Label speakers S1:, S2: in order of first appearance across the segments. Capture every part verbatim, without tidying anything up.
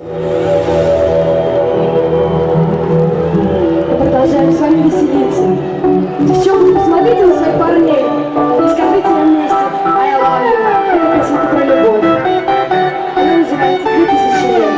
S1: Продолжаем с вами веселиться. Девчонки, посмотрите на своих парней и скажите им вместе I love you. Это песня про любовь. Она называется «Две тысячи лет».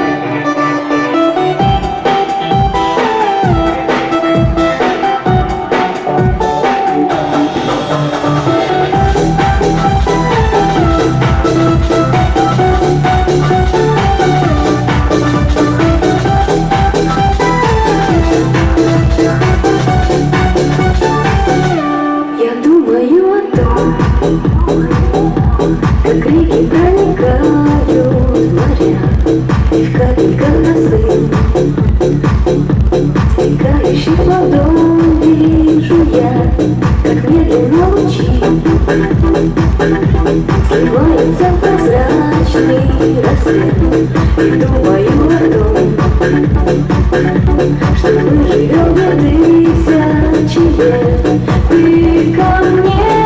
S2: Как реки проникают в моря, и в капельках росы стекающих водой вижу я, как медленно лучи сливаются в прозрачный рассвет. И думаю о том, что мы живем две тысячи лет. Ты ко мне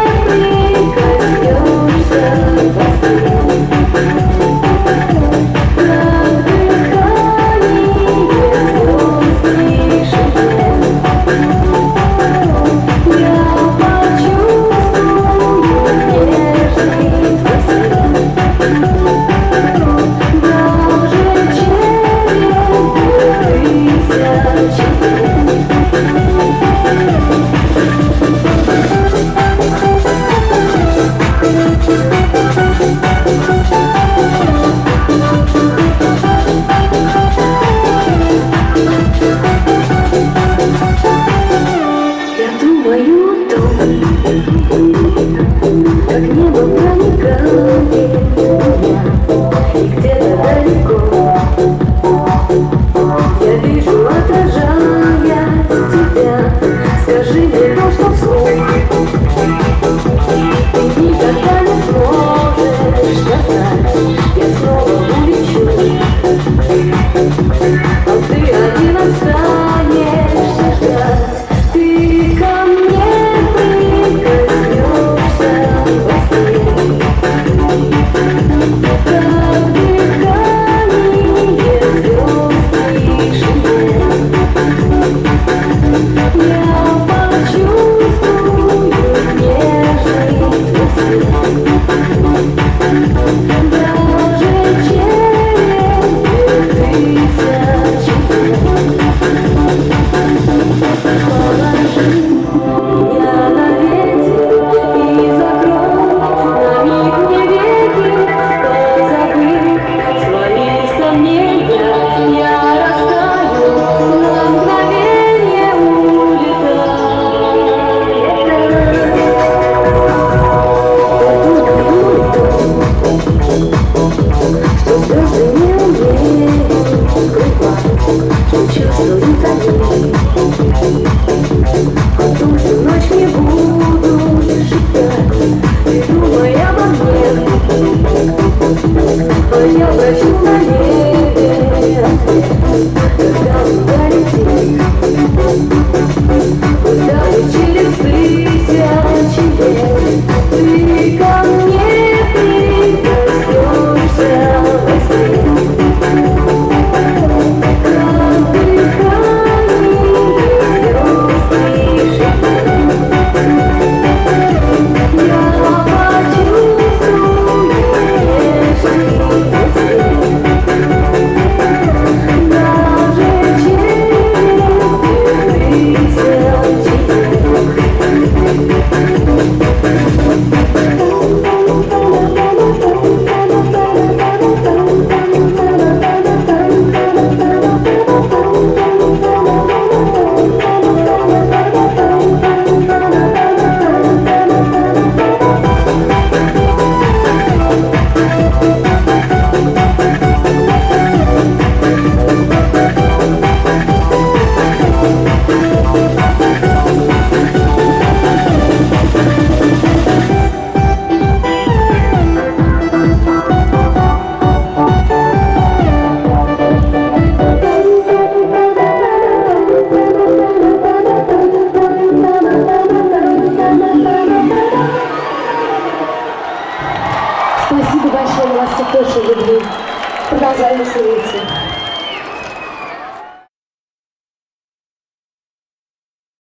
S2: как небо проникает в меня, и где-то далеко я вижу, отражая тебя. Скажи мне то, что вслух ты никогда не сможешь сказать. Я снова улечу, а ты один останешься ждать. Ты ко мне потом всю ночь не буду шептать. Ты думай обо мне, а я прочу на небе ответ. Когда луна летит вдали через тысячи лет, ты ко мне прикоснешься во сне.
S1: Спасибо большое, у вас все больше любви. Продолжаем веселиться.